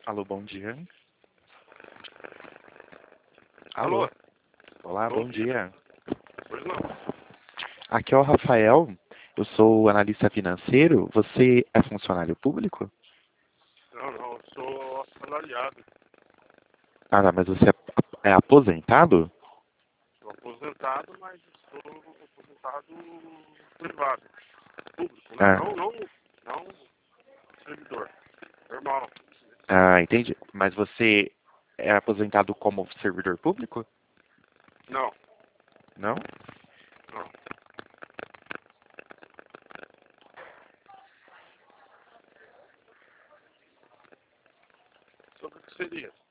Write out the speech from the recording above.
Alô, bom dia. Alô? Olá, bom dia. Pois não. Aqui é o Rafael, eu sou analista financeiro. Você é funcionário público? Não, eu sou assalariado. Ah, tá, mas você é aposentado? Sou aposentado, mas sou aposentado privado. Público, né? Ah, Não servidor. Normal. entendi. Mas você é aposentado como servidor público? Não, Não? não. Sobre o que seria?